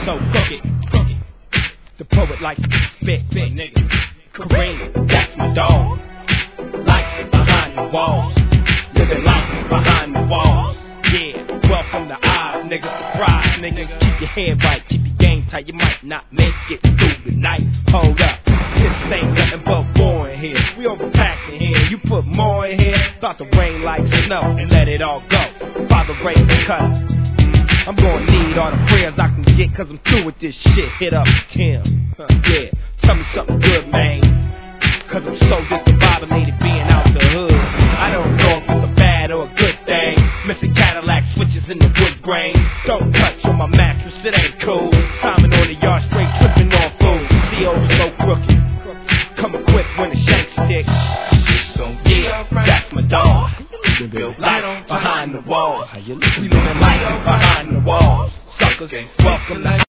so crooked. The poet likes to spit, nigga. Kareem, that's my dog. Life behind the walls, living life behind the walls. Yeah, welcome to Oz, nigga. Surprise, nigga. Keep your head right, keep your game tight. You might not make it through the night. Hold up, this ain't nothing but war in here. We overpacked in here. You put more in here, thought the rain like snow and let it all go. Father raised the cutters. I'm gonna need all the prayers I can get, cause I'm through with this shit. Hit up Kim. Yeah, tell me something good, man. Cause I'm so discombobulated being out the hood. I don't know if it's a bad or a good thing. Missing Cadillac switches in the wood grain. Don't touch on my mattress, it ain't cool. Simon on the yard straight tripping on food. CO's so crooked. Come equipped when the shank stick. So yeah, that's my dog. Light behind the walls. We living life behind the walls. Suckers, welcome to